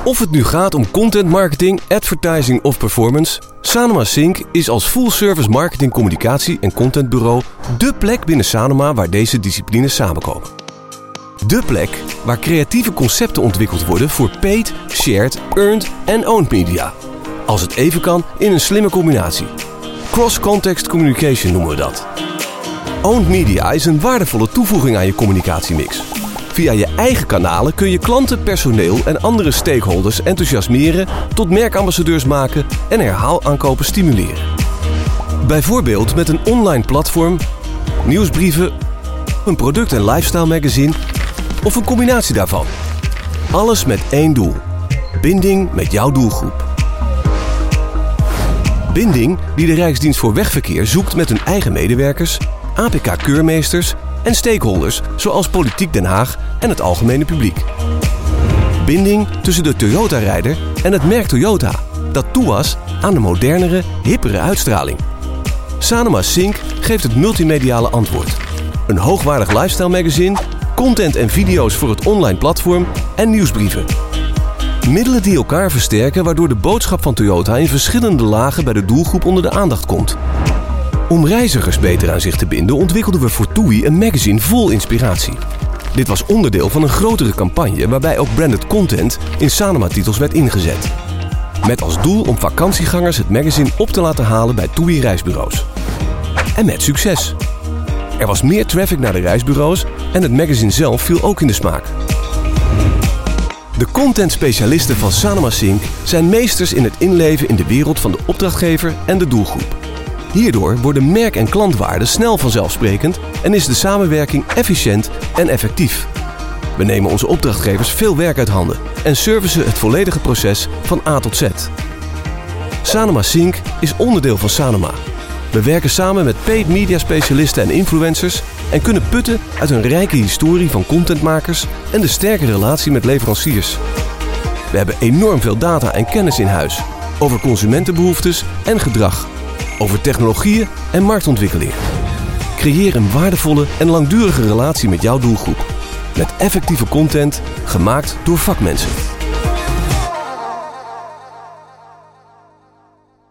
Of het nu gaat om content marketing, advertising of performance, Sanoma Sync is als full-service marketing, communicatie en contentbureau dé plek binnen Sanoma waar deze disciplines samenkomen. De plek waar creatieve concepten ontwikkeld worden voor paid, shared, earned en owned media. Als het even kan in een slimme combinatie. Cross-context communication noemen we dat. Owned media is een waardevolle toevoeging aan je communicatiemix. Via je eigen kanalen kun je klanten, personeel en andere stakeholders enthousiasmeren, tot merkambassadeurs maken en herhaalaankopen stimuleren. Bijvoorbeeld met een online platform, nieuwsbrieven, een product- en lifestyle magazine of een combinatie daarvan. Alles met één doel: binding met jouw doelgroep. Binding die de Rijksdienst voor Wegverkeer zoekt met hun eigen medewerkers, APK-keurmeesters en stakeholders zoals Politiek Den Haag en het algemene publiek. Binding tussen de Toyota-rijder en het merk Toyota, dat toe was aan de modernere, hippere uitstraling. Sanoma Sync geeft het multimediale antwoord. Een hoogwaardig lifestyle magazine, content en video's voor het online platform en nieuwsbrieven. Middelen die elkaar versterken waardoor de boodschap van Toyota in verschillende lagen bij de doelgroep onder de aandacht komt. Om reizigers beter aan zich te binden ontwikkelden we voor TUI een magazine vol inspiratie. Dit was onderdeel van een grotere campagne waarbij ook branded content in Sanoma-titels werd ingezet. Met als doel om vakantiegangers het magazine op te laten halen bij TUI reisbureaus. En met succes. Er was meer traffic naar de reisbureaus en het magazine zelf viel ook in de smaak. De contentspecialisten van Sanoma Sync zijn meesters in het inleven in de wereld van de opdrachtgever en de doelgroep. Hierdoor worden merk- en klantwaarden snel vanzelfsprekend en is de samenwerking efficiënt en effectief. We nemen onze opdrachtgevers veel werk uit handen en servicen het volledige proces van A tot Z. Sanoma Sync is onderdeel van Sanoma. We werken samen met paid media specialisten en influencers en kunnen putten uit een rijke historie van contentmakers en de sterke relatie met leveranciers. We hebben enorm veel data en kennis in huis over consumentenbehoeftes en gedrag, over technologieën en marktontwikkelingen. Creëer een waardevolle en langdurige relatie met jouw doelgroep. Met effectieve content gemaakt door vakmensen.